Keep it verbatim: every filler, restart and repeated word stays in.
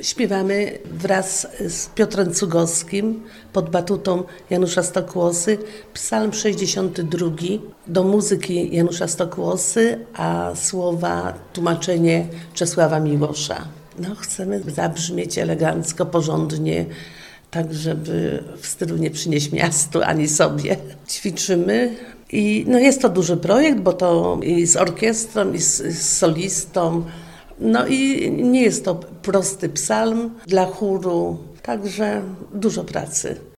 Śpiewamy wraz z Piotrem Cugowskim pod batutą Janusza Stokłosy psalm sześćdziesiąty drugi do muzyki Janusza Stokłosy, a słowa tłumaczenie Czesława Miłosza. No, chcemy zabrzmieć elegancko, porządnie, tak żeby w stylu nie przynieść miastu ani sobie. Ćwiczymy i no jest to duży projekt, bo to i z orkiestrą, i z, z solistą. No i nie jest to prosty psalm dla chóru, także dużo pracy.